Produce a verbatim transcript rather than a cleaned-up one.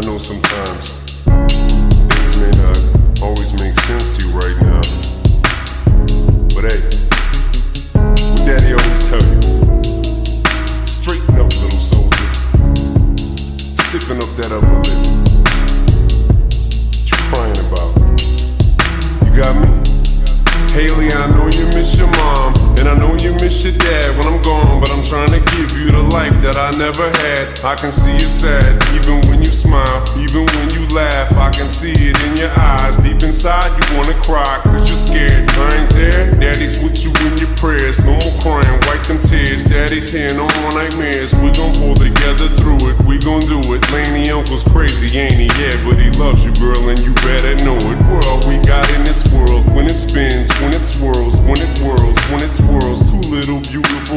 I know sometimes things may not always make sense to you right now, but hey, what Daddy always tell you, straighten up, little soldier, stiffen up that upper lip. What you crying about? You got me? Haley, I know you miss your mom, and I know you miss your dad when I'm gone, but I'm trying to give you the life that I never had. I can see you sad, even when you smile, even when you laugh. I can see it in your eyes, deep inside you wanna cry, cause you're scared. I ain't there, Daddy's with you in your prayers. No more crying, wipe them tears. Daddy's here, no more nightmares. We gon' pull together through it, we gon' do it. Laney uncle's crazy, ain't he? Yeah, but he loves you, girl, and you better know it. We're all we got in this world, when it spins, when it swirls, when it whirls, when it twirls. Two little beautiful